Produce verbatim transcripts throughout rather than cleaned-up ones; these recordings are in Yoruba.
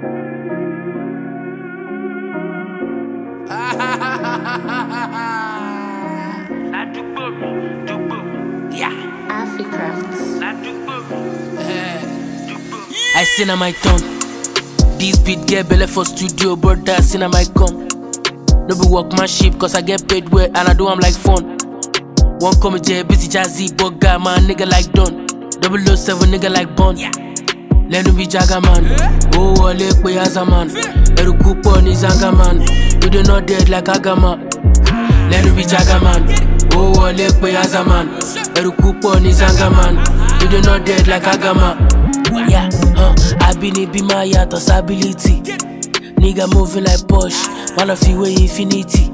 I sing on my tongue. This beat get belly for studio, brother. Sing on my come. No be workmanship, cause I get paid well and I do I'm like fun. One come J, busy jazzy, but guy, man, nigga like Don. double oh seven nigga like Bond. Let me be Jagger man. Oh, wale kwe yaza man. Eru kupo ni zanga man. You do not dead like Agama. Let me be Jagger man. Oh, wale kwe yaza man. Eru kupo ni zanga man. You do not dead like Agama. Yeah, huh. I been it be my yatos ability. Nigga moving like Porsche. Man of you way infinity.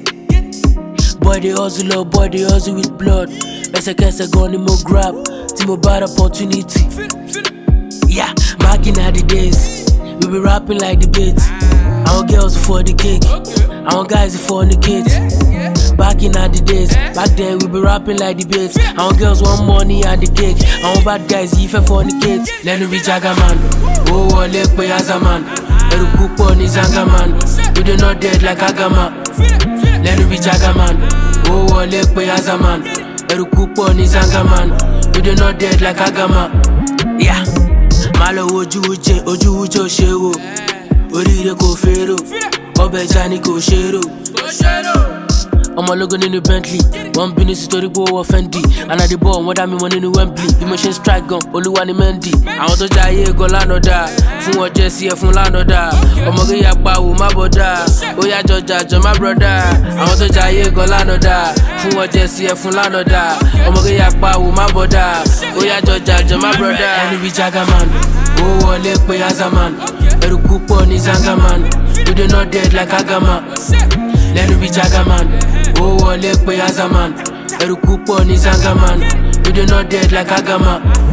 Boy they hustle up, boy they hustle with blood. Best case go ni mo grab. Timo bad opportunity. Yeah, back in the days, we be rapping like the beats. Our girls for the cake, our guys for the kids. Back in the days, back then we be rapping like the beats. Our girls want money and the cake. Our bad guys if for the kids. Let me be Jagger man. Oh, wale kwe yaza man. Eru kupo ni zanga man. We do not dead like Agama. Let me be Jagger man. Oh, wale kwe yaza man. Eru kupo ni zanga man. We do not dead like Agama. Yeah. Malo oju uje, oju uje oshewo. Orire ko fero, obe jani ko shero. I'm a logo in the Bentley. One business story go Fendi. And I the ball, what I mean money in Wembley. The machine strike gun, only one in Mendy. I want to die, go lano da. Fun what Jesse, fun lano da. Omoge yakba wu my brother. Oya Georgia, my brother. I want to die, go lano da. Fun what Jesse, fun lano da. Omoge yakba wu my brother. Oya Georgia, my brother. And we Jagger man. Oh, wale kwe yaza man. Eru kupo ni zanga man. You do not dead like Agama. Let me be Jagger man. Oh, wale kwe yaza man. Eru kupo ni zanga man. You do not dead like Agama.